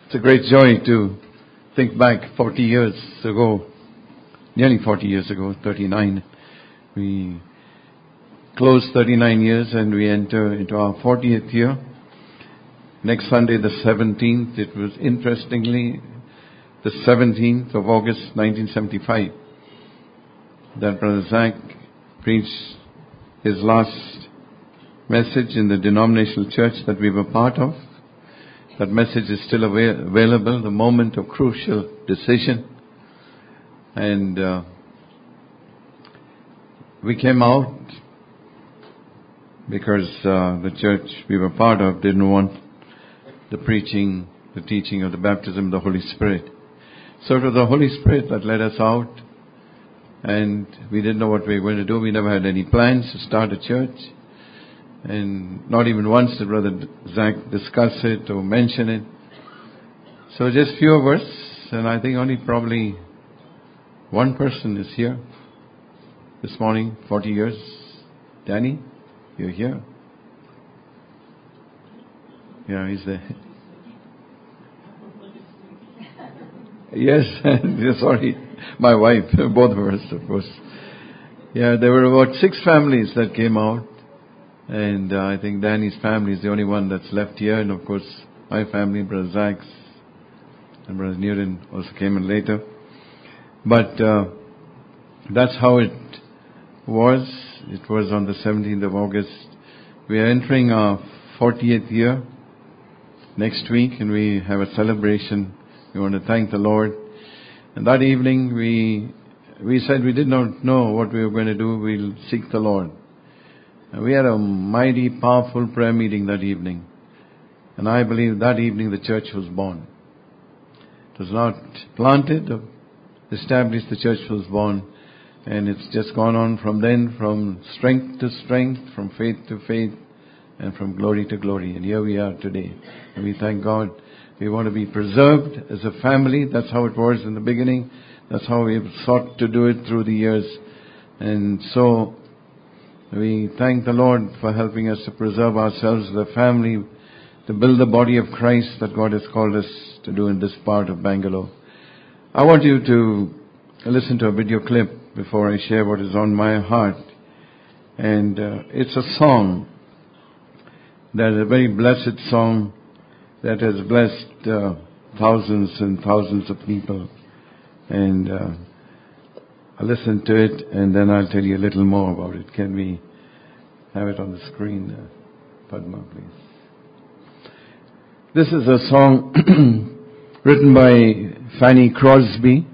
It's a great joy to think back 40 years ago, nearly 40 years ago, 39. We closed 39 years and we enter into our 40th year. Next Sunday, the 17th, it was interestingly the 17th of August 1975 that Brother Zach preached his last message in the denominational church that we were part of. That message is still available, the moment of crucial decision. And we came out because the church we were part of didn't want the preaching, the teaching of the baptism of the Holy Spirit. So it was the Holy Spirit that led us out, and we didn't know what we were going to do. We never had any plans to start a church. And not even once did Brother Zach discuss it or mention it. So just few of us, and I think only probably one person is here this morning, 40 years. Danny, you're here. Yeah, he's there. Yes, sorry, my wife, both of us, of course. Yeah, there were about 6 families that came out. And I think Danny's family is the only one that's left here. And of course, my family, Brother Zach's and Brother Newton also came in later. But that's how it was. It was on the 17th of August. We are entering our 40th year next week, and we have a celebration. We want to thank the Lord. And that evening, we said we did not know what we were going to do. We'll seek the Lord. We had a mighty, powerful prayer meeting that evening. And I believe that evening the church was born. It was not planted, established, the church was born. And it's just gone on from then, from strength to strength, from faith to faith, and from glory to glory. And here we are today. And we thank God. We want to be preserved as a family. That's how it was in the beginning. That's how we have sought to do it through the years. And so we thank the Lord for helping us to preserve ourselves as a family, to build the body of Christ that God has called us to do in this part of Bangalore. I want you to listen to a video clip before I share what is on my heart. And it's a song that is a very blessed song that has blessed thousands and thousands of people. And I'll listen to it, and then I'll tell you a little more about it. Can we have it on the screen, Padma, please? This is a song written by Fanny Crosby,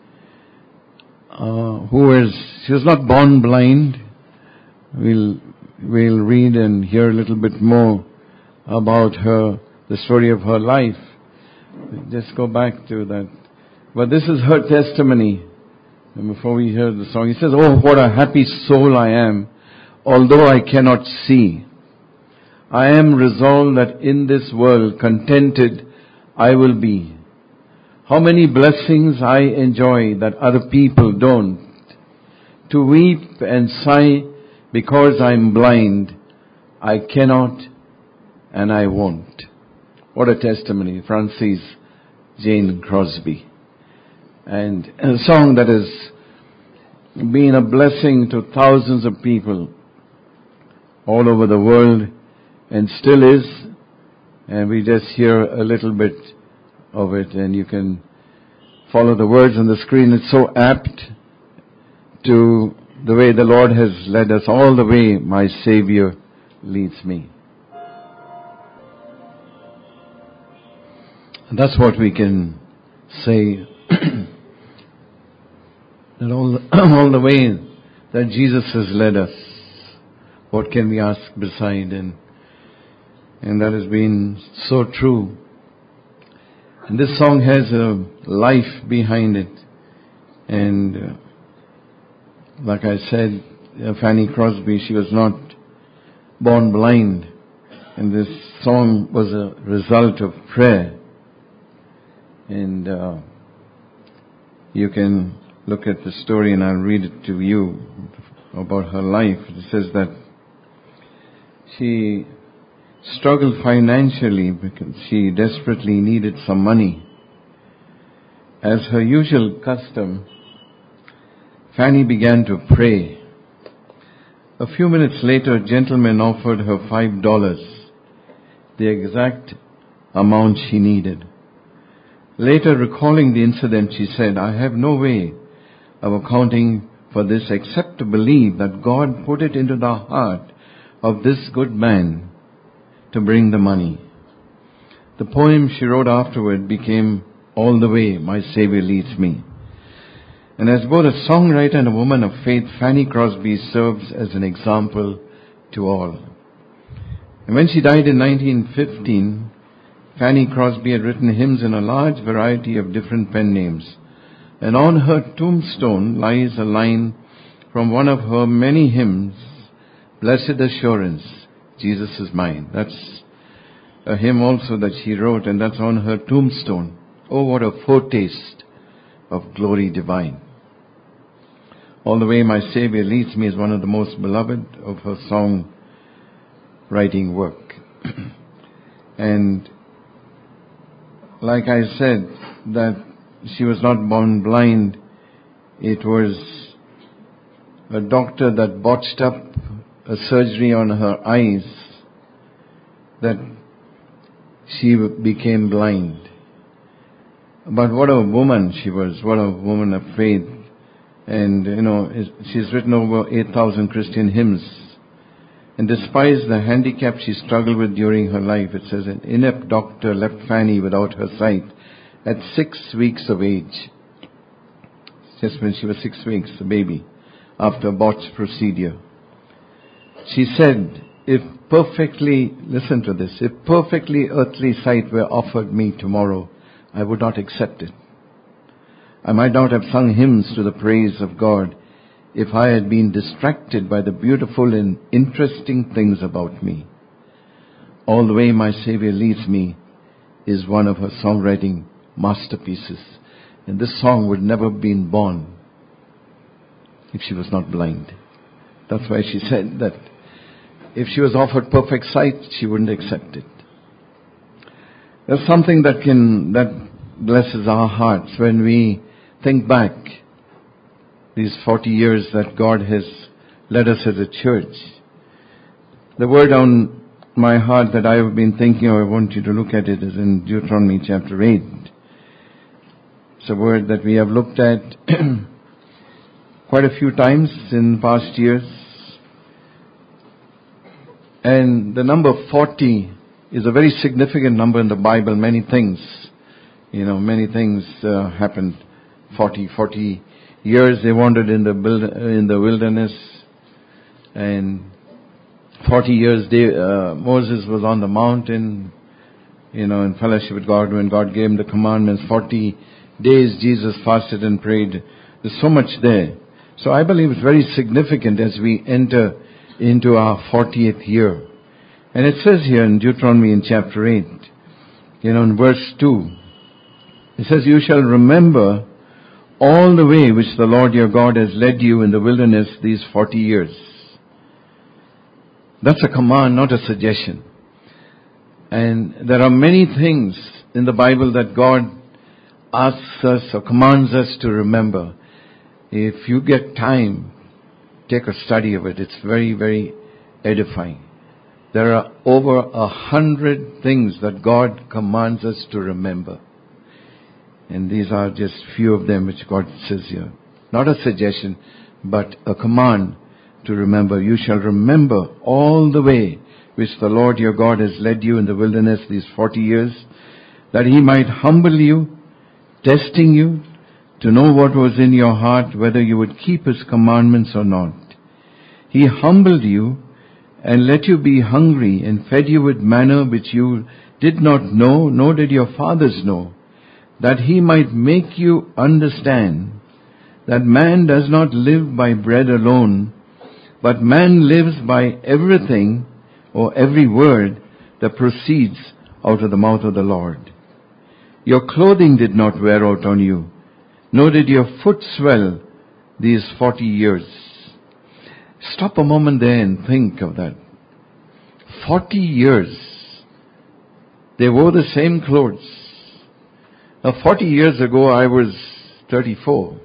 she was not born blind. We'll read and hear a little bit more about her, the story of her life. Just go back to that. But this is her testimony. And before we hear the song, he says, "Oh, what a happy soul I am, although I cannot see. I am resolved that in this world contented I will be. How many blessings I enjoy that other people don't. To weep and sigh because I'm blind, I cannot and I won't." What a testimony, Frances Jane Crosby. And a song that has been a blessing to thousands of people all over the world and still is. And we just hear a little bit of it, and you can follow the words on the screen. It's so apt to the way the Lord has led us, all the way my Savior leads me. And that's what we can say. That all the way that Jesus has led us, what can we ask beside? And that has been so true. And this song has a life behind it. And like I said, Fanny Crosby, she was not born blind. And this song was a result of prayer. And you can look at the story, and I'll read it to you about her life. It says that she struggled financially because she desperately needed some money. As her usual custom, Fanny began to pray. A few minutes later, a gentleman offered her $5, the exact amount she needed. Later, recalling the incident, she said, "I have no way of accounting for this except to believe that God put it into the heart of this good man to bring the money." The poem she wrote afterward became "All the Way My Savior Leads Me." And as both a songwriter and a woman of faith, Fanny Crosby serves as an example to all. And when she died in 1915, Fanny Crosby had written hymns in a large variety of different pen names. And on her tombstone lies a line from one of her many hymns, "Blessed Assurance, Jesus is Mine." That's a hymn also that she wrote, and that's on her tombstone. Oh, what a foretaste of glory divine. "All the Way My Savior Leads Me" is one of the most beloved of her song-writing work. And like I said, that she was not born blind. It was a doctor that botched up a surgery on her eyes that she became blind. But what a woman she was, what a woman of faith. And, she's written over 8,000 Christian hymns. And despite the handicap she struggled with during her life, it says an inept doctor left Fanny without her sight at 6 weeks of age. Just when she was 6 weeks, a baby, after a botched procedure. She said, listen to this, if perfectly earthly sight were offered me tomorrow, I would not accept it. I might not have sung hymns to the praise of God if I had been distracted by the beautiful and interesting things about me. "All the Way My Savior Leads Me" is one of her songwriting masterpieces. And this song would never have been born if she was not blind. That's why she said that if she was offered perfect sight, she wouldn't accept it. There's something that blesses our hearts when we think back these 40 years that God has led us as a church. The word on my heart that I have been thinking, or I want you to look at it, is in Deuteronomy chapter 8. It's a word that we have looked at quite a few times in past years. And the number 40 is a very significant number in the Bible. Many things happened. 40 years they wandered in the wilderness, and 40 years Moses was on the mountain, in fellowship with God when God gave him the commandments. 40 days Jesus fasted and prayed. There's so much there. So I believe it's very significant as we enter into our 40th year. And it says here in Deuteronomy in chapter 8, in verse 2, it says, "You shall remember all the way which the Lord your God has led you in the wilderness these 40 years. That's a command, not a suggestion. And there are many things in the Bible that God asks us or commands us to remember. If you get time, take a study of it. It's very, very edifying. There are over 100 things that God commands us to remember. And these are just few of them which God says here. Not a suggestion, but a command to remember. "You shall remember all the way which the Lord your God has led you in the wilderness these 40 years, that he might humble you, testing you, to know what was in your heart, whether you would keep his commandments or not. He humbled you and let you be hungry and fed you with manna which you did not know, nor did your fathers know, that he might make you understand that man does not live by bread alone, but man lives by everything or every word that proceeds out of the mouth of the Lord. Your clothing did not wear out on you, nor did your foot swell these 40 years." Stop a moment there and think of that. 40 years They wore the same clothes. Now 40 years ago I was 34.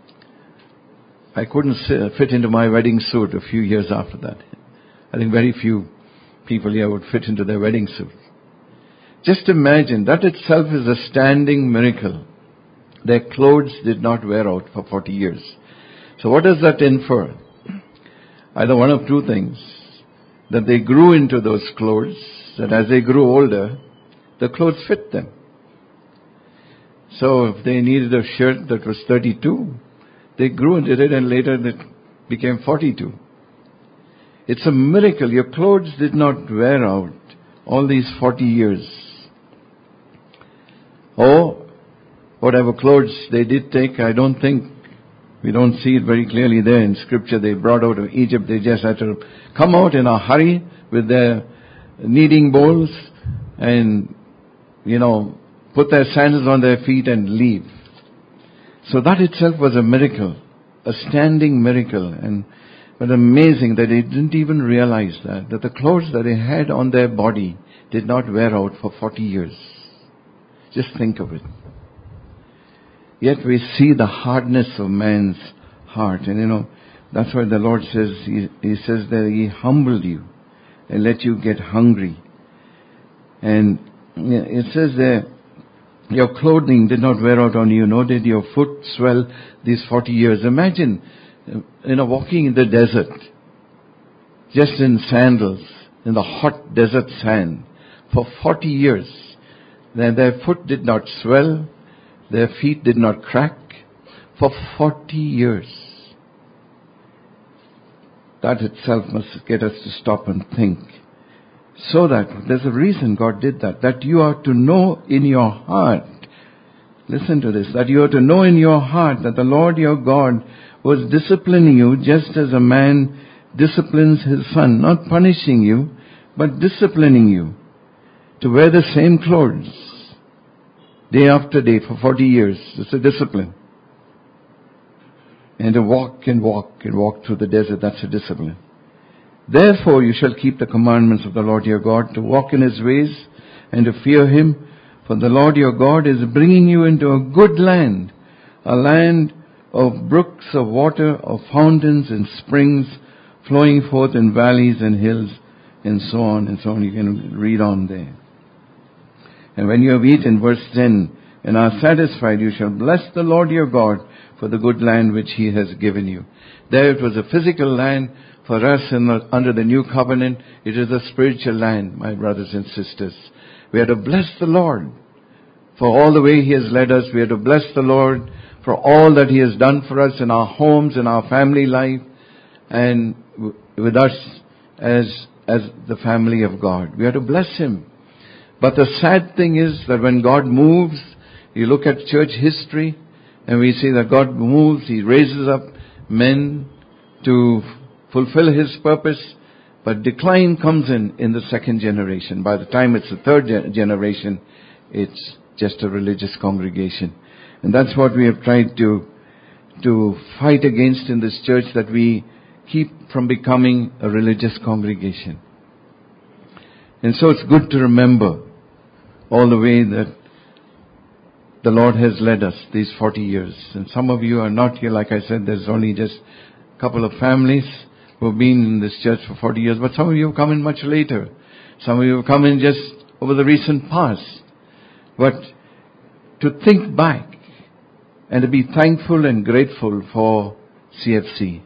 I couldn't fit into my wedding suit a few years after that. I think very few people here would fit into their wedding suit. Just imagine, that itself is a standing miracle. Their clothes did not wear out for 40 years. So what does that infer? Either one of two things. That they grew into those clothes, that as they grew older, the clothes fit them. So if they needed a shirt that was 32, they grew into it and later it became 42. It's a miracle. Your clothes did not wear out all these 40 years. Or whatever clothes they did take, we don't see it very clearly there in Scripture. They brought out of Egypt. They just had to come out in a hurry with their kneading bowls and, put their sandals on their feet and leave. So that itself was a miracle, a standing miracle. But amazing that they didn't even realize that the clothes that they had on their body did not wear out for 40 years. Just think of it. Yet we see the hardness of man's heart. And that's why the Lord says, He says that He humbled you and let you get hungry. And it says there, your clothing did not wear out on you, nor did your foot swell these 40 years. Imagine, walking in the desert, just in sandals, in the hot desert sand, for 40 years. Their foot did not swell, their feet did not crack, for 40 years. That itself must get us to stop and think. So that there's a reason God did that. That you are to know in your heart. Listen to this. That you are to know in your heart that the Lord your God was disciplining you just as a man disciplines his son. Not punishing you, but disciplining you. To wear the same clothes day after day for 40 years. It's a discipline. And to walk through the desert, that's a discipline. Therefore you shall keep the commandments of the Lord your God, to walk in His ways and to fear Him. For the Lord your God is bringing you into a good land, a land of brooks of water, of fountains and springs, flowing forth in valleys and hills, and so on and so on. You can read on there. And when you have eaten, verse 10, and are satisfied, you shall bless the Lord your God for the good land which He has given you. There it was a physical land. For us under the new covenant, it is a spiritual land, my brothers and sisters. We are to bless the Lord for all the way He has led us. We are to bless the Lord for all that He has done for us in our homes, in our family life, and with us as the family of God. We are to bless Him. But the sad thing is that when God moves, you look at church history, and we see that God moves, He raises up men to fulfill His purpose, but decline comes in the second generation. By the time it's the third generation, it's just a religious congregation. And that's what we have tried to fight against in this church, that we keep from becoming a religious congregation. And so it's good to remember all the way that the Lord has led us these 40 years. And some of you are not here. Like I said, there's only just a couple of families who have been in this church for 40 years. But some of you have come in much later. Some of you have come in just over the recent past. But to think back and to be thankful and grateful for CFC.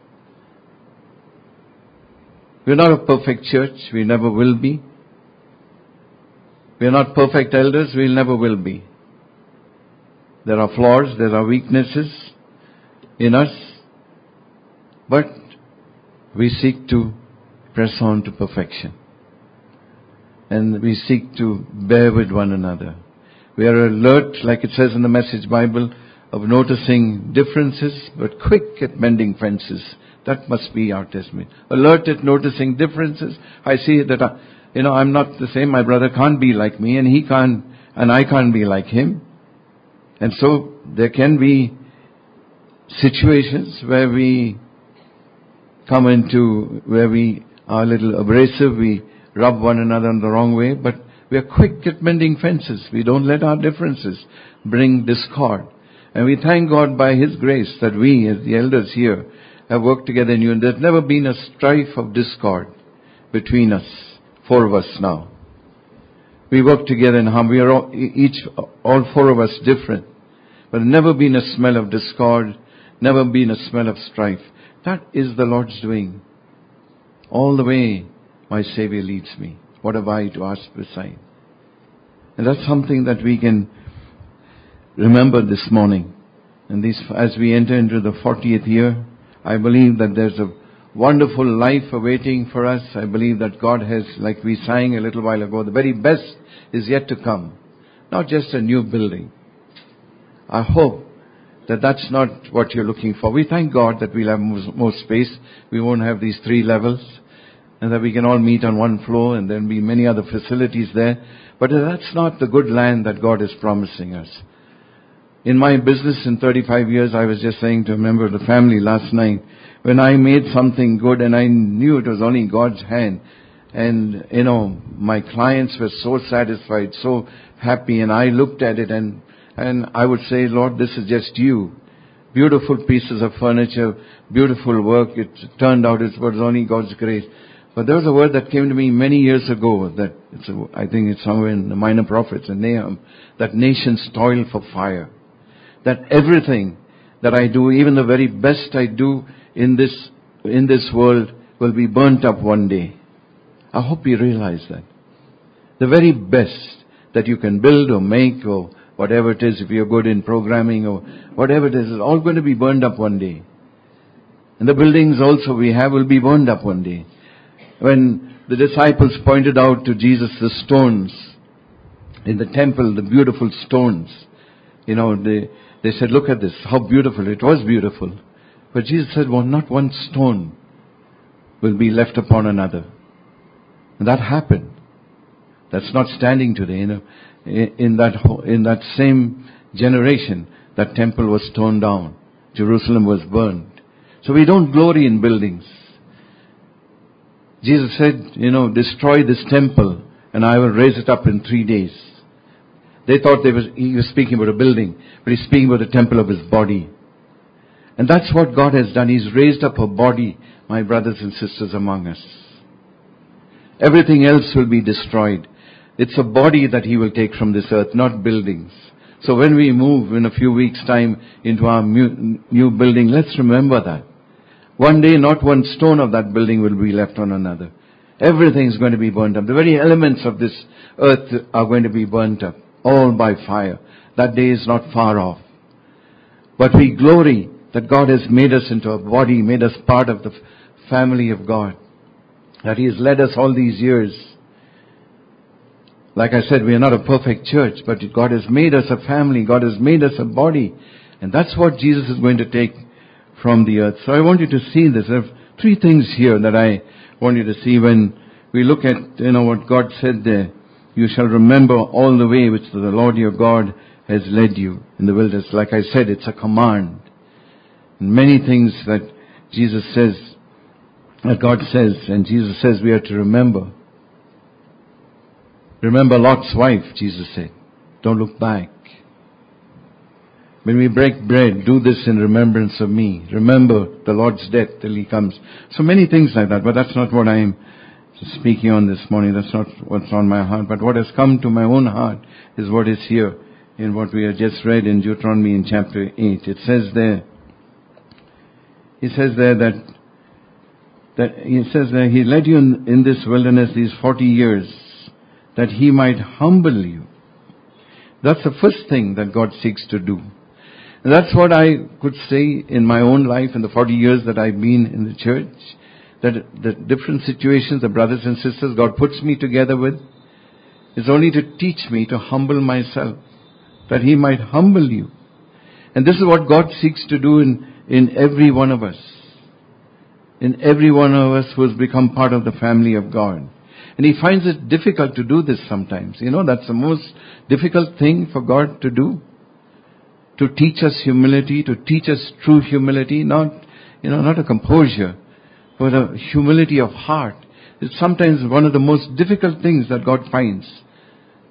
We're not a perfect church. We never will be. We're not perfect elders. We never will be. There are flaws. There are weaknesses in us. But we seek to press on to perfection. And we seek to bear with one another. We are alert, like it says in the Message Bible, of noticing differences, but quick at mending fences. That must be our testimony. Alert at noticing differences. I see that, I'm not the same. My brother can't be like me, and he can't, and I can't be like him. And so there can be situations where we come into, where we are a little abrasive, we rub one another in the wrong way, but We are quick at mending fences. We don't let our differences bring discord. And we thank God by His grace that we, as the elders here, have worked together in you. And there's never been a strife of discord between us, 4 of us now. We work together in harmony. We are all 4 of us different. But never been a smell of discord, never been a smell of strife. That is the Lord's doing. All the way my Savior leads me. What have I to ask beside? And that's something that we can remember this morning. And as we enter into the 40th year, I believe that there's a wonderful life awaiting for us. I believe that God has, like we sang a little while ago, the very best is yet to come. Not just a new building. I hope that that's not what you're looking for. We thank God that we'll have more space. We won't have these 3 levels. And that we can all meet on one floor and then be many other facilities there. But that's not the good land that God is promising us. In my business in 35 years, I was just saying to a member of the family last night, when I made something good and I knew it was only God's hand, and my clients were so satisfied, so happy, and I looked at it and I would say, Lord, this is just you. Beautiful pieces of furniture, beautiful work. It turned out it was only God's grace. But there was a word that came to me many years ago that I think it's somewhere in the Minor Prophets in Nahum, that nations toil for fire. That everything that I do, even the very best I do in this world, will be burnt up one day. I hope you realize that. The very best that you can build or make or whatever it is, if you're good in programming or whatever it is all going to be burned up one day. And the buildings also we have will be burned up one day. When the disciples pointed out to Jesus the stones in the temple, the beautiful stones, they said, look at this, how beautiful. It was beautiful. But Jesus said, well, not one stone will be left upon another. And that happened. That's not standing today. In that same generation, that temple was torn down. Jerusalem was burned. So we don't glory in buildings. Jesus said, destroy this temple and I will raise it up in 3 days. They thought he was speaking about a building, but he's speaking about the temple of his body. And that's what God has done. He's raised up a body, my brothers and sisters, among us. Everything else will be destroyed. It's a body that He will take from this earth, not buildings. So when we move in a few weeks' time into our new building, let's remember that. One day, not one stone of that building will be left on another. Everything is going to be burnt up. The very elements of this earth are going to be burnt up, all by fire. That day is not far off. But we glory that God has made us into a body, made us part of the family of God. That He has led us all these years. Like I said, we are not a perfect church, but God has made us a family. God has made us a body. And that's what Jesus is going to take from the earth. So I want you to see this. There are 3 things here that I want you to see when we look at, what God said there. You shall remember all the way which the Lord your God has led you in the wilderness. Like I said, it's a command. And many things that Jesus says, that God says, and Jesus says we are to remember. Remember Lot's wife, Jesus said. Don't look back. When we break bread, do this in remembrance of me. Remember the Lord's death till He comes. So many things like that, but that's not what I am speaking on this morning. That's not what's on my heart. But what has come to my own heart is what is here in what we have just read in Deuteronomy in chapter 8. It says there, He says there, He led you in this wilderness these 40 years that He might humble you. That's the first thing that God seeks to do. And that's what I could say in my own life in the 40 years that I've been in the church. That the different situations, the brothers and sisters God puts me together with, is only to teach me to humble myself. That He might humble you. And this is what God seeks to do in every one of us. In every one of us who has become part of the family of God. And He finds it difficult to do this sometimes. That's the most difficult thing for God to do. To teach us humility, to teach us true humility, not a composure, but a humility of heart. It's sometimes one of the most difficult things that God finds.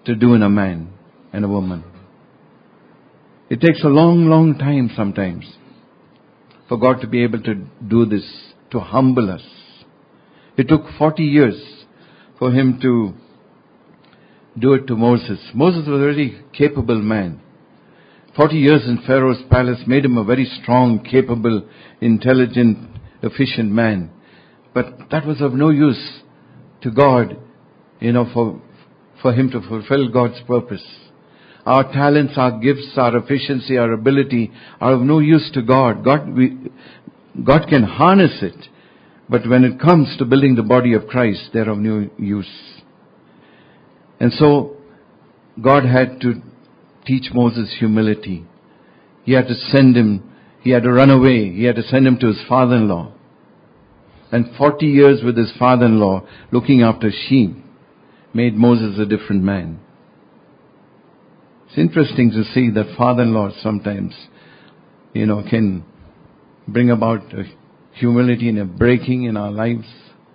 to do in a man and a woman. It takes a long, long time sometimes for God to be able to do this, to humble us. It took 40 years for Him to do it to Moses. Moses was a very capable man. 40 years in Pharaoh's palace made him a very strong, capable, intelligent, efficient man. But that was of no use to God, for Him to fulfill God's purpose. Our talents, our gifts, our efficiency, our ability are of no use to God. God can harness it. But when it comes to building the body of Christ, they're of no use. And so, God had to teach Moses humility. He had to send him, he had to run away, he had to send him to his father-in-law. And 40 years with his father-in-law, looking after sheep, made Moses a different man. It's interesting to see that father-in-laws sometimes, can bring about humility and a breaking in our lives.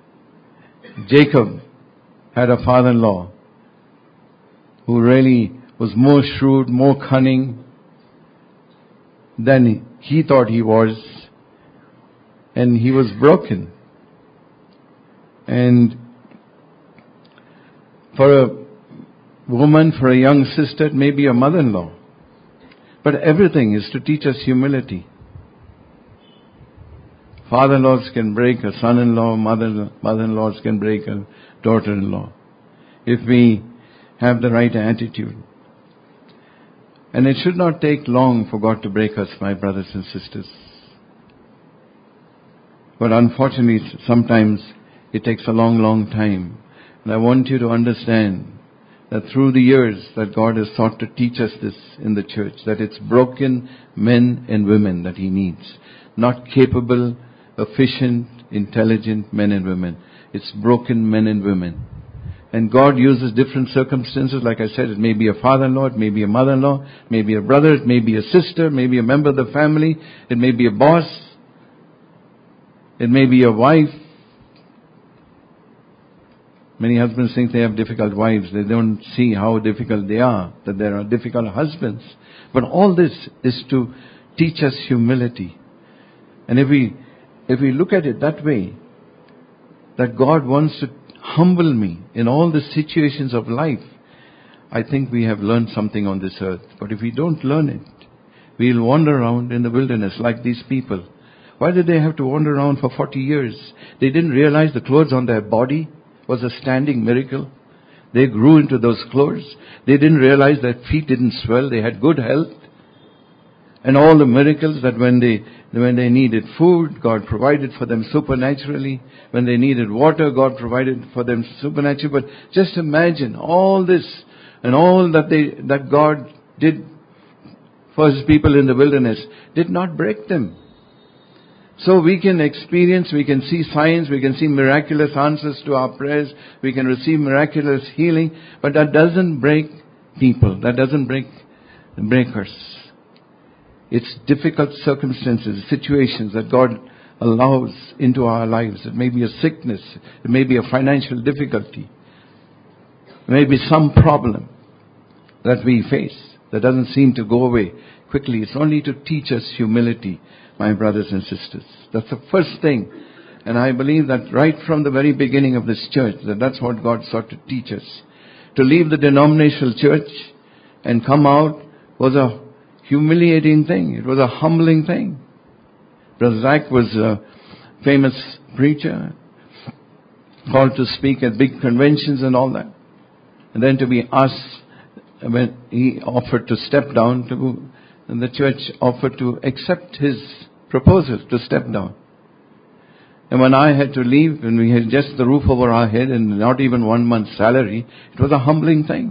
Jacob had a father-in-law who really was more shrewd, more cunning than he thought he was. And he was broken. And for a woman, for a young sister, it may be a mother-in-law. But everything is to teach us humility. Father-in-laws can break a son-in-law, mother-in-laws can break a daughter-in-law, if we have the right attitude. And it should not take long for God to break us, my brothers and sisters. But unfortunately, sometimes it takes a long, long time. And I want you to understand that through the years that God has sought to teach us this in the church, that it's broken men and women that He needs. Not capable, efficient, intelligent men and women. It's broken men and women. And God uses different circumstances. Like I said, it may be a father-in-law, it may be a mother-in-law, it may be a brother, it may be a sister, it may be a member of the family, it may be a boss, it may be a wife. Many husbands think they have difficult wives. They don't see how difficult they are, that there are difficult husbands. But all this is to teach us humility. And if we look at it that way, that God wants to humble me in all the situations of life, I think we have learned something on this earth. But if we don't learn it, we'll wander around in the wilderness like these people. Why did they have to wander around for 40 years? They didn't realize the clothes on their body was a standing miracle. They grew into those clothes. They didn't realize that feet didn't swell. They had good health. And all the miracles that when they needed food, God provided for them supernaturally. When they needed water, God provided for them supernaturally. But just imagine all this and all that God did for His people in the wilderness did not break them. So we can experience, we can see signs, we can see miraculous answers to our prayers, we can receive miraculous healing, but that doesn't break people, that doesn't break us. It's difficult circumstances, situations that God allows into our lives. It may be a sickness, it may be a financial difficulty, it may be some problem that we face that doesn't seem to go away quickly. It's only to teach us humility, my brothers and sisters. That's the first thing. And I believe that right from the very beginning of this church, that's what God sought to teach us. To leave the denominational church and come out was a humiliating thing. It was a humbling thing. Brother Zach was a famous preacher, called to speak at big conventions and all that. And then to be asked, when he offered to step down, and the church offered to accept his proposal to step down. And when I had to leave, and we had just the roof over our head and not even 1 month's salary, it was a humbling thing.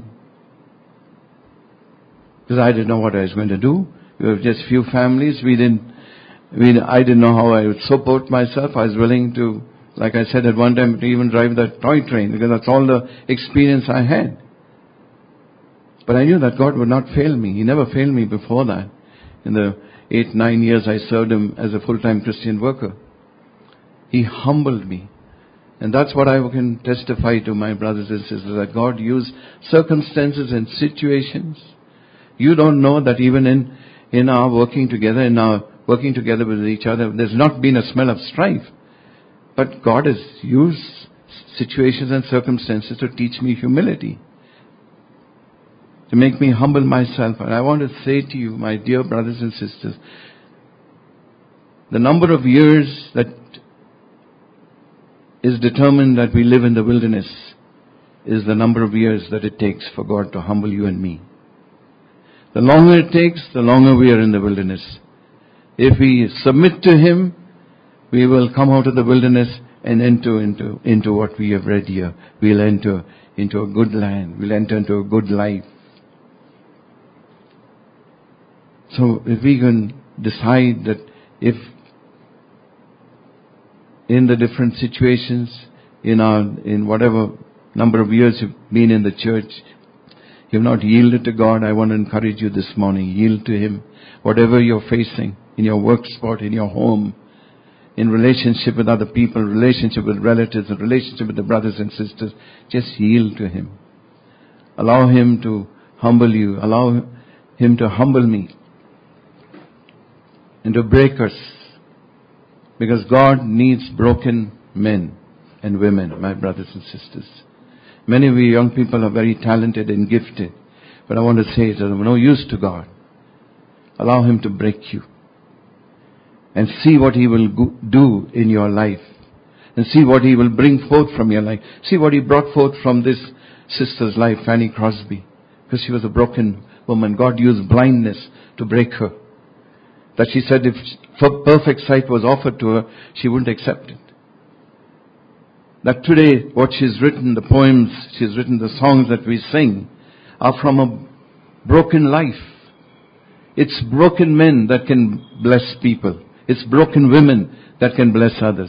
Because I didn't know what I was going to do. We were just few families. I didn't know how I would support myself. I was willing to, like I said at one time, to even drive the toy train, because that's all the experience I had. But I knew that God would not fail me. He never failed me before that. In the 8-9 years I served Him as a full-time Christian worker. He humbled me. And that's what I can testify to my brothers and sisters, that God used circumstances and situations. You don't know that even in our working together, with each other, there's not been a smell of strife. But God has used situations and circumstances to teach me humility, to make me humble myself. And I want to say to you, my dear brothers and sisters, the number of years that is determined that we live in the wilderness is the number of years that it takes for God to humble you and me. The longer it takes, the longer we are in the wilderness. If we submit to Him, we will come out of the wilderness and enter into what we have read here. We'll enter into a good land. We'll enter into a good life. So if we can decide that if in the different situations, in whatever number of years you've been in the church, you've not yielded to God, I want to encourage you this morning. Yield to Him. Whatever you're facing, in your work spot, in your home, in relationship with other people, relationship with relatives, in relationship with the brothers and sisters, just yield to Him. Allow Him to humble you. Allow Him to humble me and to break us. Because God needs broken men and women, my brothers and sisters. Many of you young people are very talented and gifted. But I want to say it's of no use to God. Allow Him to break you. And see what He will do in your life. And see what He will bring forth from your life. See what He brought forth from this sister's life, Fanny Crosby. Because she was a broken woman. God used blindness to break her. That she said if perfect sight was offered to her, she wouldn't accept it. That today, what she's written, the poems she's written, the songs that we sing, are from a broken life. It's broken men that can bless people. It's broken women that can bless others.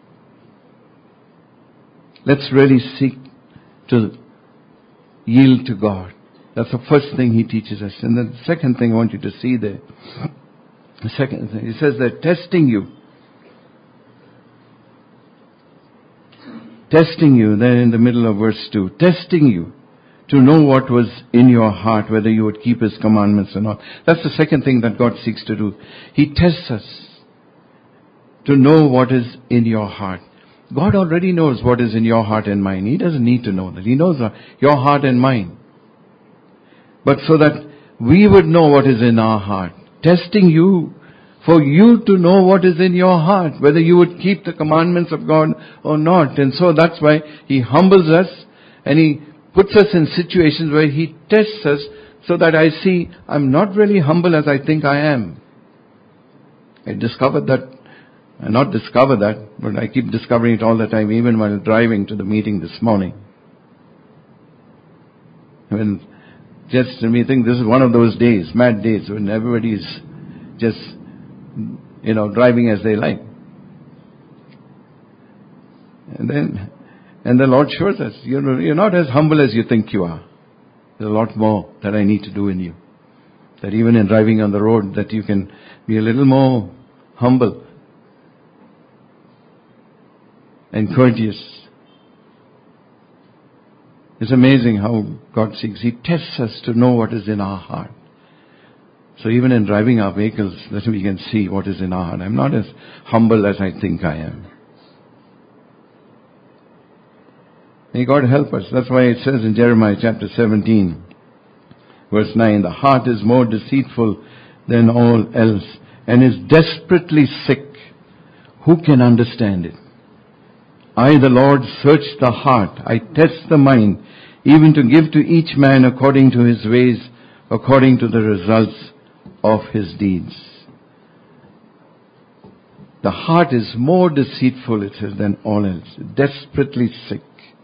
Let's really seek to yield to God. That's the first thing He teaches us. And then the second thing I want you to see there. The second thing, He says that testing you. Testing you, there in the middle of verse 2. Testing you to know what was in your heart, whether you would keep His commandments or not. That's the second thing that God seeks to do. He tests us to know what is in your heart. God already knows what is in your heart and mind. He doesn't need to know that. He knows your heart and mind. But so that we would know what is in our heart. Testing you, for you to know what is in your heart, whether you would keep the commandments of God or not. And so that's why He humbles us and He puts us in situations where He tests us so that I see I'm not really humble as I think I am. I discovered that, but I keep discovering it all the time, even while driving to the meeting this morning. When just to me think this is one of those days, mad days, when everybody's just, driving as they like. And the Lord shows us, you're not as humble as you think you are. There's a lot more that I need to do in you. That even in driving on the road, that you can be a little more humble and courteous. It's amazing how God seeks. He tests us to know what is in our heart. So even in driving our vehicles, that we can see what is in our heart. I'm not as humble as I think I am. May God help us. That's why it says in Jeremiah chapter 17, verse 9, the heart is more deceitful than all else and is desperately sick. Who can understand it? I, the Lord, search the heart. I test the mind, even to give to each man according to his ways, according to the results of his deeds. The heart is more deceitful, it says, than all else. Desperately sick.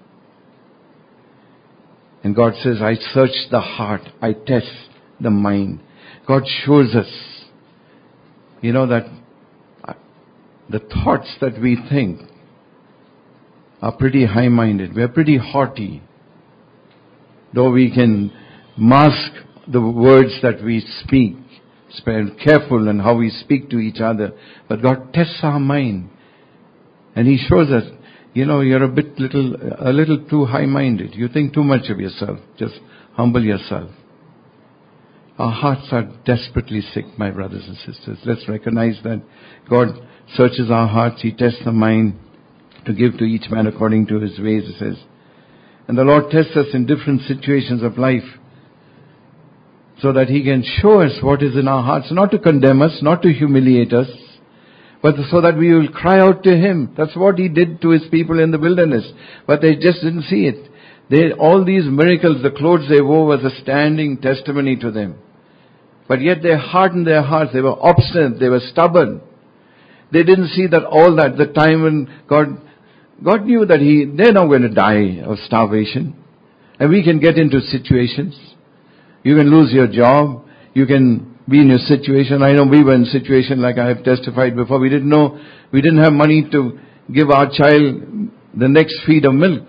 And God says, I search the heart. I test the mind. God shows us, that the thoughts that we think are pretty high-minded. We are pretty haughty. Though we can mask the words that we speak, be careful in how we speak to each other. But God tests our mind. And He shows us, you're a little too high-minded. You think too much of yourself. Just humble yourself. Our hearts are desperately sick, my brothers and sisters. Let's recognize that God searches our hearts. He tests the mind to give to each man according to his ways, it says. And the Lord tests us in different situations of life so that He can show us what is in our hearts, not to condemn us, not to humiliate us, but so that we will cry out to Him. That's what He did to His people in the wilderness. But they just didn't see it. All these miracles, the clothes they wore was a standing testimony to them. But yet they hardened their hearts. They were obstinate. They were stubborn. They didn't see that all that, the time when God knew that they're not going to die of starvation. And we can get into situations. You can lose your job. You can be in a situation. I know we were in a situation like I have testified before. We didn't have money to give our child the next feed of milk.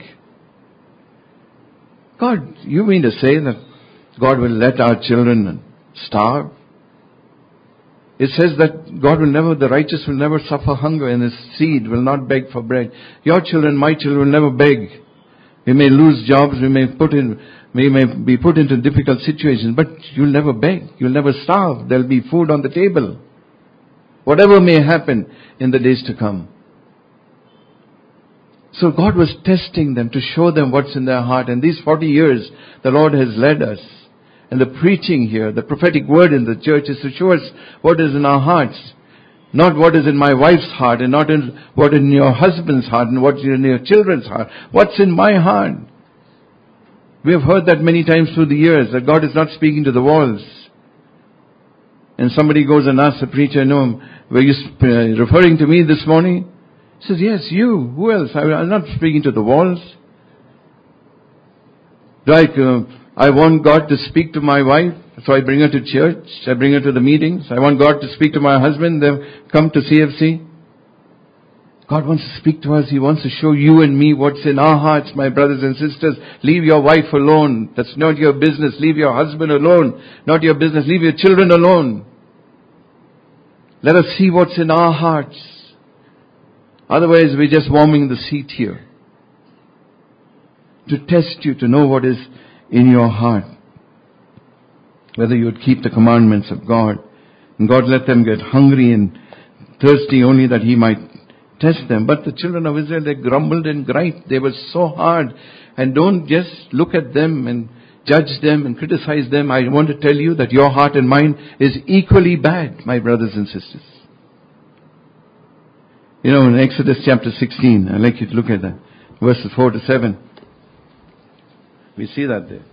God, you mean to say that God will let our children starve? It says that the righteous will never suffer hunger, and his seed will not beg for bread. Your children, my children will never beg. We may lose jobs, we may be put into difficult situations, but you'll never beg. You'll never starve. There'll be food on the table. Whatever may happen in the days to come. So God was testing them to show them what's in their heart. And these 40 years, the Lord has led us. And the preaching here, the prophetic word in the church is to show us what is in our hearts. Not what is in my wife's heart, and not what is in your husband's heart, and what's in your children's heart. What's in my heart? We have heard that many times through the years, that God is not speaking to the walls. And somebody goes and asks the preacher, "No, were you referring to me this morning?" He says, "Yes, you. Who else? I'm not speaking to the walls." I want God to speak to my wife, so I bring her to church. I bring her to the meetings. I want God to speak to my husband, then come to CFC. God wants to speak to us. He wants to show you and me what's in our hearts, my brothers and sisters. Leave your wife alone. That's not your business. Leave your husband alone. Not your business. Leave your children alone. Let us see what's in our hearts. Otherwise, we're just warming the seat here. To test you, to know what is in your heart. Whether you would keep the commandments of God. And God let them get hungry and thirsty only that He might test them. But the children of Israel, they grumbled and griped. They were so hard. And don't just look at them and judge them and criticize them. I want to tell you that your heart and mine is equally bad, my brothers and sisters. In Exodus chapter 16, I'd like you to look at that. Verses 4 to 7. We see that there.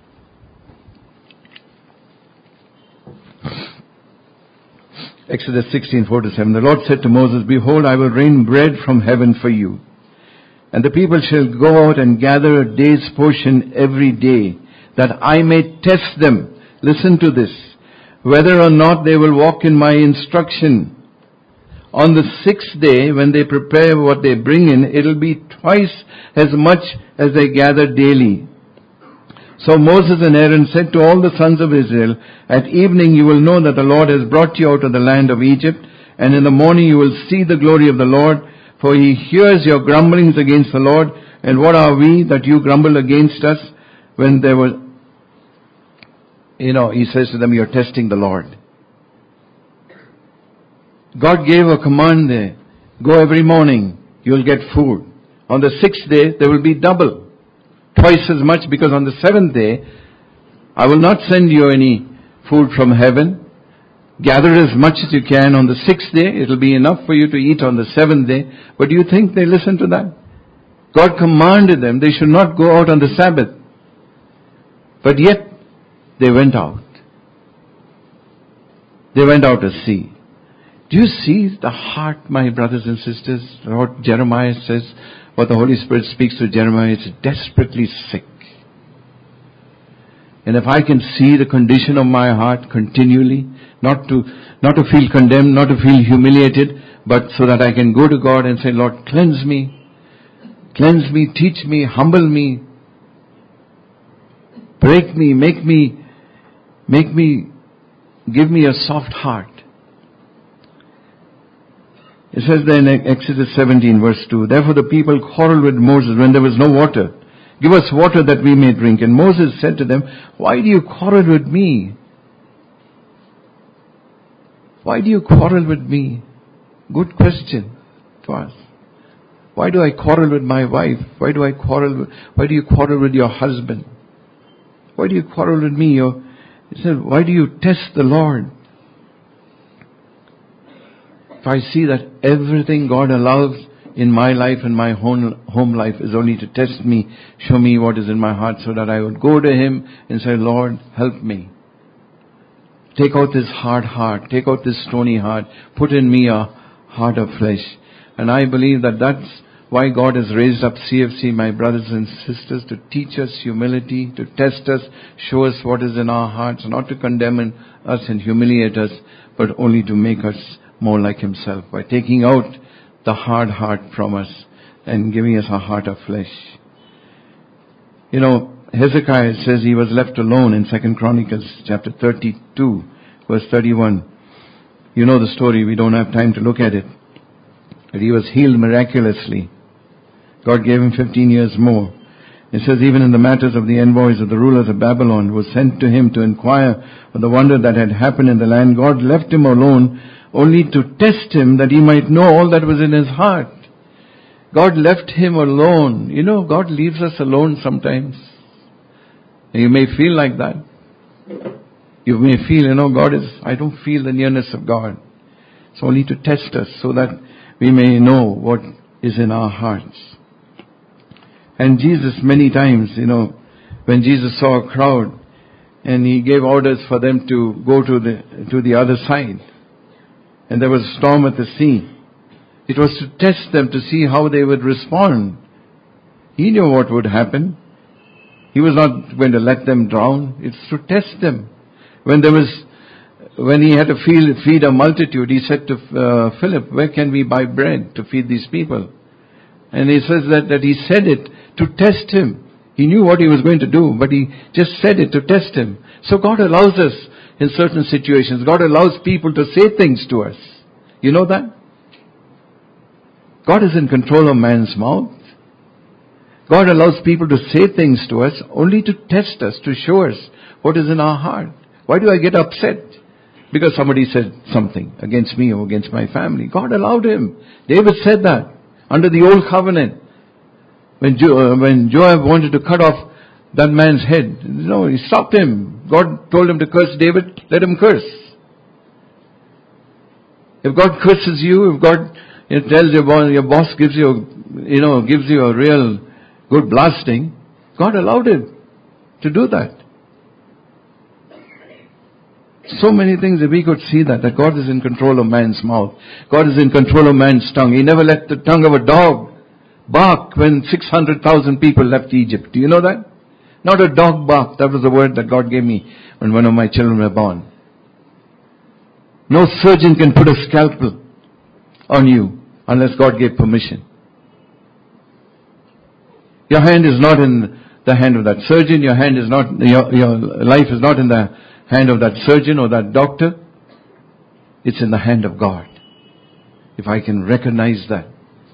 Exodus 16, 4 to 7. The Lord said to Moses, "Behold, I will rain bread from heaven for you. And the people shall go out and gather a day's portion every day, that I may test them." Listen to this. "Whether or not they will walk in my instruction. On the 6th day, when they prepare what they bring in, it'll be twice as much as they gather daily." So Moses and Aaron said to all the sons of Israel, "At evening you will know that the Lord has brought you out of the land of Egypt, and in the morning you will see the glory of the Lord, for He hears your grumblings against the Lord. And what are we that you grumble against us?" When there was, He says to them, "You're testing the Lord." God gave a command there. Go every morning, you'll get food. On the 6th day, there will be double. Twice as much, because on the 7th day, I will not send you any food from heaven. Gather as much as you can on the 6th day. It'll be enough for you to eat on the 7th day. But do you think they listened to that? God commanded them they should not go out on the Sabbath. But yet, they went out. They went out to see. Do you see the heart, my brothers and sisters? What Jeremiah says, what the Holy Spirit speaks to Jeremiah, is desperately sick. And if I can see the condition of my heart continually, not to feel condemned, not to feel humiliated, but so that I can go to God and say, "Lord, cleanse me, teach me, humble me, break me, make me, give me a soft heart." It says there in Exodus 17 verse 2, therefore the people quarreled with Moses when there was no water. Give us water that we may drink. And Moses said to them, why do you quarrel with me? Why do you quarrel with me? Good question to ask. Why do I quarrel with my wife? Why do you quarrel with your husband? Why do you quarrel with me? He said, why do you test the Lord? If I see that everything God allows in my life and my home life is only to test me, show me what is in my heart, so that I would go to Him and say, Lord, help me. Take out this hard heart. Take out this stony heart. Put in me a heart of flesh. And I believe that that's why God has raised up CFC, my brothers and sisters, to teach us humility, to test us, show us what is in our hearts, not to condemn us and humiliate us, but only to make us more like Himself by taking out the hard heart from us and giving us a heart of flesh. You know, Hezekiah says he was left alone in 2 Chronicles chapter 32, verse 31. You know the story, we don't have time to look at it. But he was healed miraculously. God gave him 15 years more. It says even in the matters of the envoys of the rulers of Babylon who were sent to him to inquire of the wonder that had happened in the land, God left him alone only to test him that he might know all that was in his heart. God left him alone. You know, God leaves us alone sometimes. And you may feel like that. You may feel, I don't feel the nearness of God. It's only to test us so that we may know what is in our hearts. And Jesus many times, when Jesus saw a crowd and He gave orders for them to go to the other side, and there was a storm at the sea, it was to test them to see how they would respond. He knew what would happen. He was not going to let them drown. It's to test them. When He had to feed a multitude, He said to Philip, where can we buy bread to feed these people? And He says that He said it to test Him. He knew what He was going to do, but He just said it to test Him. So God allows us in certain situations. God allows people to say things to us. You know that? God is in control of man's mouth. God allows people to say things to us only to test us, to show us what is in our heart. Why do I get upset? Because somebody said something against me or against my family. God allowed him. David said that under the old covenant. When Joab wanted to cut off that man's head, he stopped him. God told him to curse David, let him curse. If God curses you, if God tells your boss gives you a real good blasting, God allowed him to do that. So many things that we could see that God is in control of man's mouth. God is in control of man's tongue. He never let the tongue of a dog bark when 600,000 people left Egypt. Do you know that? Not a dog bark. That was the word that God gave me when one of my children were born. No surgeon can put a scalpel on you unless God gave permission. Your hand is not in the hand of that surgeon. Your life is not in the hand of that surgeon or that doctor. It's in the hand of God. If I can recognize that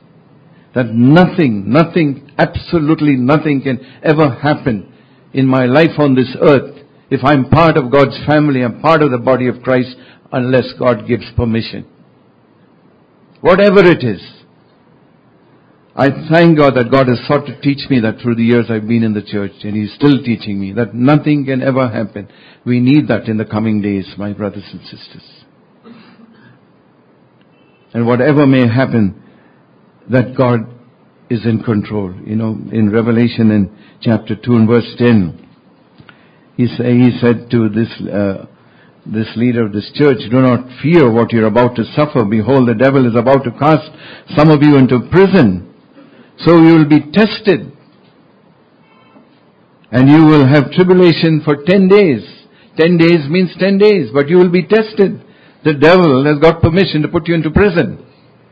nothing, absolutely nothing can ever happen in my life on this earth if I'm part of God's family, I'm part of the body of Christ, unless God gives permission. Whatever it is. I thank God that God has sought to teach me that through the years I've been in the church, and He's still teaching me that nothing can ever happen. We need that in the coming days, my brothers and sisters. And whatever may happen, that God is in control. In Revelation in chapter 2 and verse 10, He said to this leader of this church, do not fear what you're about to suffer. Behold, the devil is about to cast some of you into prison. So you will be tested. And you will have tribulation for 10 days. 10 days means 10 days, but you will be tested. The devil has got permission to put you into prison.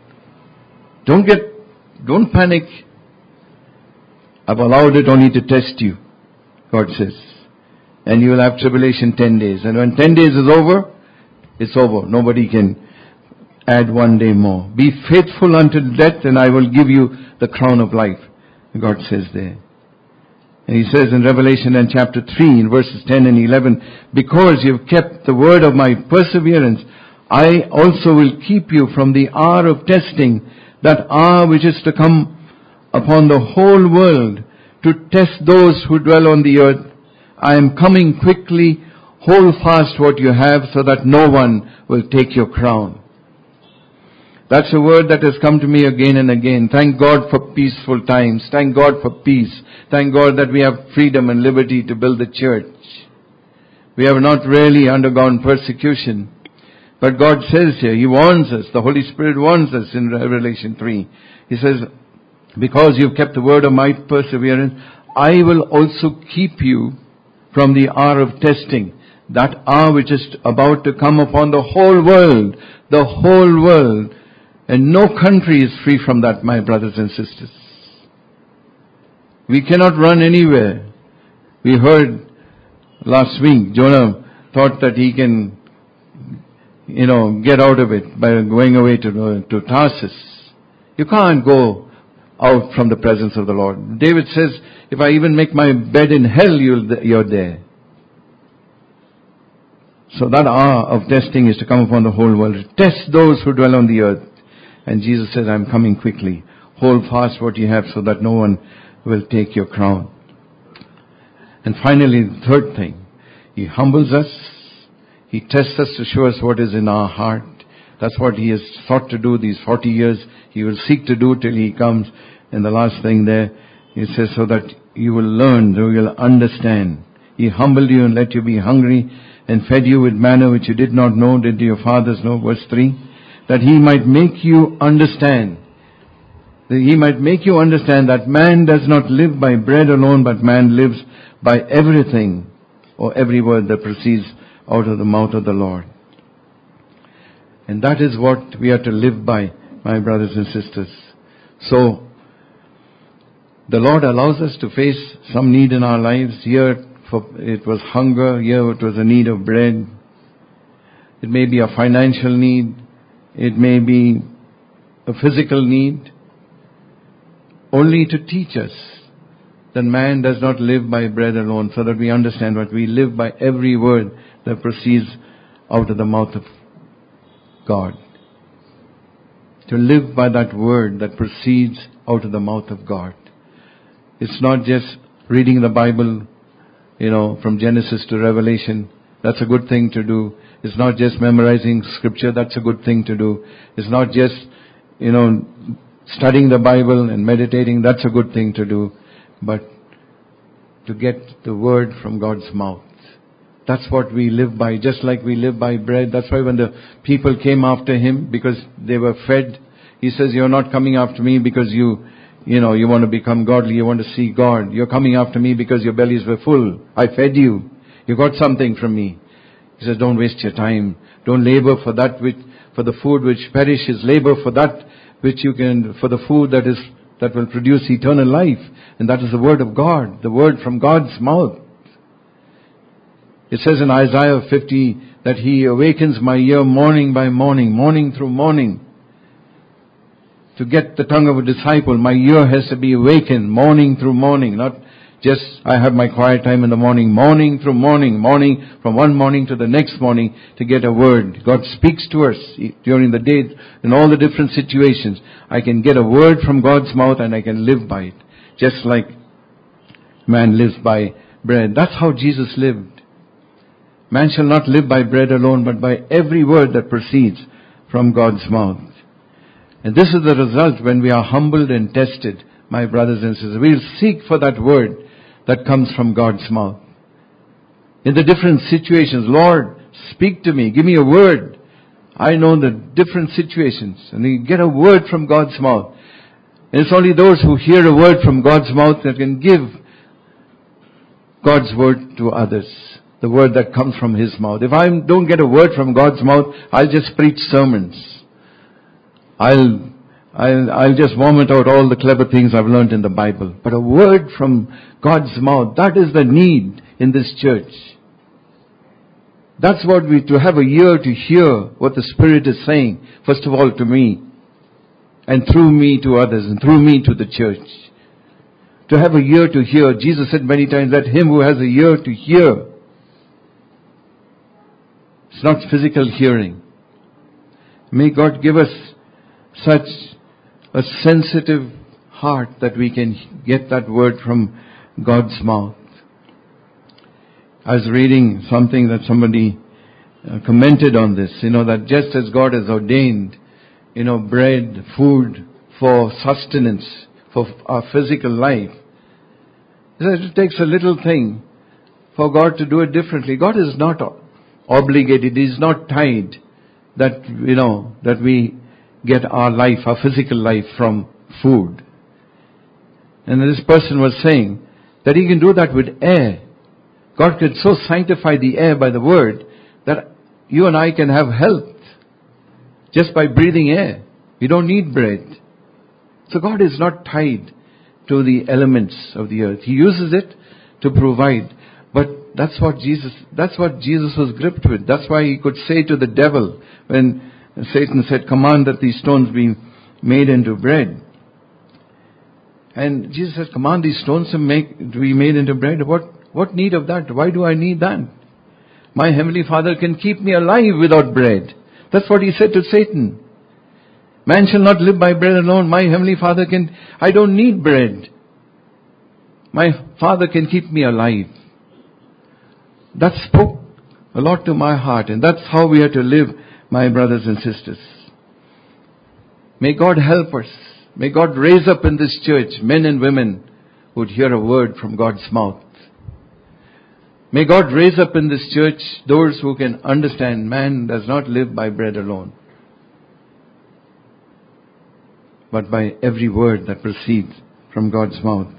Don't panic. I've allowed it only to test you, God says. And you will have tribulation 10 days. And when 10 days is over, it's over. Nobody can add one day more. Be faithful until death and I will give you the crown of life. God says there. And He says in Revelation and chapter 3 in verses 10 and 11, because you've kept the word of my perseverance, I also will keep you from the hour of testing, that hour which is to come upon the whole world to test those who dwell on the earth. I am coming quickly. Hold fast what you have so that no one will take your crown. That's a word that has come to me again and again. Thank God for peaceful times. Thank God for peace. Thank God that we have freedom and liberty to build the church. We have not really undergone persecution. But God says here, He warns us, the Holy Spirit warns us in Revelation 3. He says, because you've kept the word of my perseverance, I will also keep you from the hour of testing. That hour which is about to come upon the whole world. The whole world. And no country is free from that, my brothers and sisters. We cannot run anywhere. We heard last week, Jonah thought that he can, get out of it by going away to Tarsus. You can't go out from the presence of the Lord. David says, if I even make my bed in hell, you're there. So that hour of testing is to come upon the whole world. Test those who dwell on the earth. And Jesus says, I'm coming quickly. Hold fast what you have so that no one will take your crown. And finally, the third thing. He humbles us. He tests us to show us what is in our heart. That's what He has sought to do these 40 years. He will seek to do till He comes. And the last thing there, He says, so that you will learn, you will understand. He humbled you and let you be hungry and fed you with manna which you did not know, did your fathers know? Verse 3. That He might make you understand. That He might make you understand that man does not live by bread alone, but man lives by everything or every word that proceeds out of the mouth of the Lord. And that is what we are to live by, my brothers and sisters. So, the Lord allows us to face some need in our lives. Here it was hunger. Here it was a need of bread. It may be a financial need. It may be a physical need. Only to teach us that man does not live by bread alone, so that we understand what we live by every word that proceeds out of the mouth of God. To live by that word that proceeds out of the mouth of God. It's not just reading the Bible, from Genesis to Revelation. That's a good thing to do. It's not just memorizing scripture. That's a good thing to do. It's not just, studying the Bible and meditating. That's a good thing to do. But to get the word from God's mouth. That's what we live by. Just like we live by bread. That's why when the people came after Him because they were fed, He says, you're not coming after me because you want to become godly. You want to see God. You're coming after me because your bellies were full. I fed you. You got something from me. He says, don't waste your time. Don't labor for the food which perishes. Labor for that which for the food that will produce eternal life. And that is the word of God. The word from God's mouth. It says in Isaiah 50 that He awakens my ear morning by morning, morning through morning. To get the tongue of a disciple, my ear has to be awakened morning through morning. Not just I have my quiet time in the morning. Morning through morning. Morning from one morning to the next morning to get a word. God speaks to us during the day in all the different situations. I can get a word from God's mouth and I can live by it. Just like man lives by bread. That's how Jesus lived. Man shall not live by bread alone, but by every word that proceeds from God's mouth. And this is the result when we are humbled and tested, my brothers and sisters. We'll seek for that word that comes from God's mouth. In the different situations, Lord, speak to me. Give me a word. I know the different situations. And you get a word from God's mouth. And it's only those who hear a word from God's mouth that can give God's word to others. The word that comes from His mouth. If I don't get a word from God's mouth, I'll just preach sermons. I'll just vomit out all the clever things I've learned in the Bible. But a word from God's mouth, that is the need in this church. That's what to have a ear to hear what the Spirit is saying, first of all to me, and through me to others, and through me to the church. To have a ear to hear. Jesus said many times, let him who has a ear to hear. It's not physical hearing. May God give us such a sensitive heart that we can get that word from God's mouth. I was reading something that somebody commented on this, that just as God has ordained, bread, food for sustenance, for our physical life, it takes a little thing for God to do it differently. God is not obligated, He is not tied that, that we get our life, our physical life from food. And this person was saying that He can do that with air. God could so sanctify the air by the word that you and I can have health just by breathing air. We don't need bread. So God is not tied to the elements of the earth. He uses it to provide. But that's what Jesus was gripped with. That's why He could say to the devil when Satan said, command that these stones be made into bread. And Jesus said, command these stones to be made into bread. What need of that? Why do I need that? My Heavenly Father can keep me alive without bread. That's what He said to Satan. Man shall not live by bread alone. My Heavenly Father I don't need bread. My Father can keep me alive. That spoke a lot to my heart, and that's how we are to live, my brothers and sisters. May God help us. May God raise up in this church men and women who would hear a word from God's mouth. May God raise up in this church those who can understand man does not live by bread alone, but by every word that proceeds from God's mouth.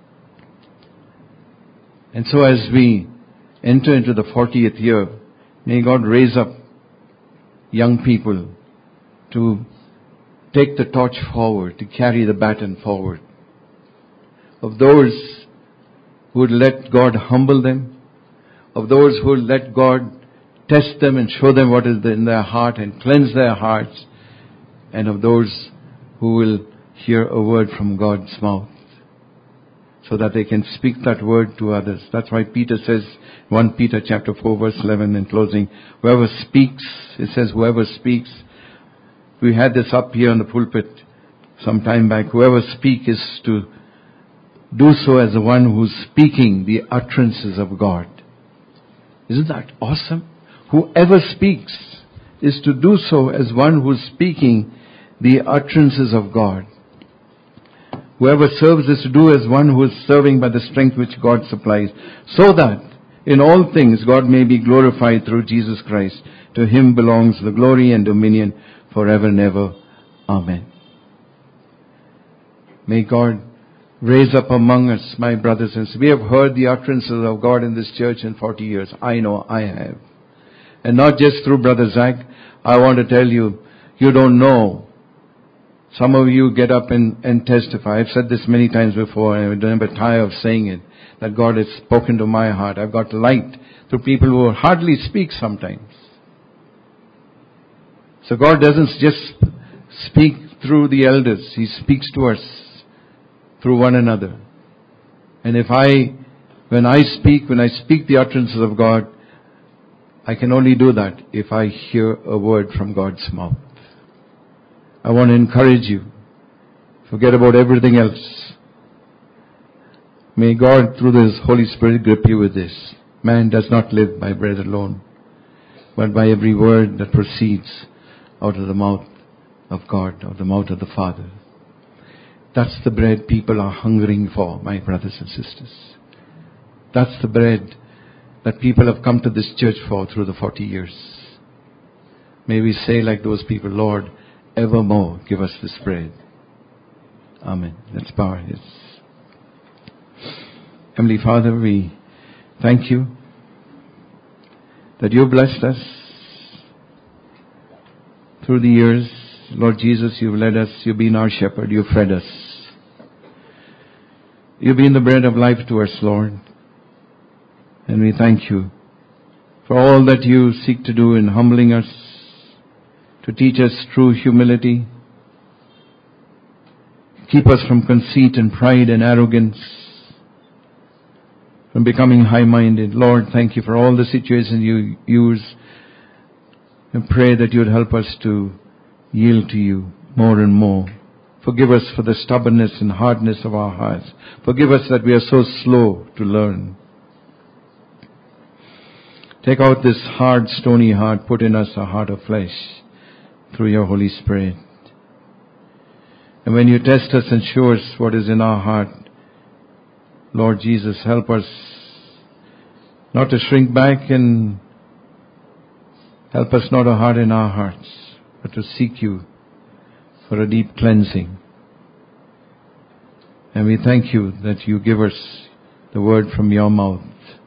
And so as we enter into the 40th year, may God raise up young people to take the torch forward, to carry the baton forward. Of those who would let God humble them, of those who would let God test them and show them what is in their heart and cleanse their hearts, and of those who will hear a word from God's mouth so that they can speak that word to others. That's why Peter says, 1 Peter chapter 4 verse 11 in closing, whoever speaks, it says whoever speaks. We had this up here on the pulpit some time back. Whoever speaks is to do so as the one who's speaking the utterances of God. Isn't that awesome? Whoever speaks is to do so as one who's speaking the utterances of God. Whoever serves is to do as one who is serving by the strength which God supplies, so that in all things God may be glorified through Jesus Christ. To Him belongs the glory and dominion forever and ever. Amen. May God raise up among us, my brothers and sisters. We have heard the utterances of God in this church in 40 years. I know I have. And not just through Brother Zach. I want to tell you, you don't know. Some of you get up and testify. I've said this many times before, and I don't ever tire of saying it, that God has spoken to my heart. I've got light through people who hardly speak sometimes. So God doesn't just speak through the elders. He speaks to us through one another. And when I speak the utterances of God, I can only do that if I hear a word from God's mouth. I want to encourage you. Forget about everything else. May God, through His Holy Spirit, grip you with this. Man does not live by bread alone, but by every word that proceeds out of the mouth of God, out of the mouth of the Father. That's the bread people are hungering for, my brothers and sisters. That's the bread that people have come to this church for through the 40 years. May we say like those people, Lord, evermore give us this bread. Amen. Let's bow our heads. Heavenly Father, we thank you that you blessed us through the years. Lord Jesus, you've led us. You've been our shepherd. You've fed us. You've been the bread of life to us, Lord. And we thank you for all that you seek to do in humbling us, to teach us true humility. Keep us from conceit and pride and arrogance, from becoming high-minded. Lord, thank you for all the situations you use, and pray that you would help us to yield to you more and more. Forgive us for the stubbornness and hardness of our hearts. Forgive us that we are so slow to learn. Take out this hard, stony heart. Put in us a heart of flesh through your Holy Spirit. And when you test us and show us what is in our heart, Lord Jesus, help us not to shrink back, and help us not to harden our hearts, but to seek you for a deep cleansing. And we thank you that you give us the word from your mouth.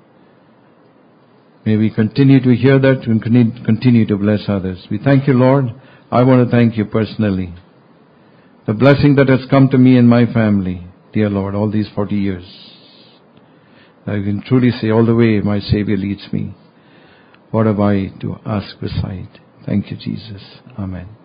May we continue to hear that and continue to bless others. We thank you, Lord. I want to thank you personally. The blessing that has come to me and my family, dear Lord, all these 40 years. I can truly say, all the way my Savior leads me, what have I to ask beside? Thank you, Jesus. Amen.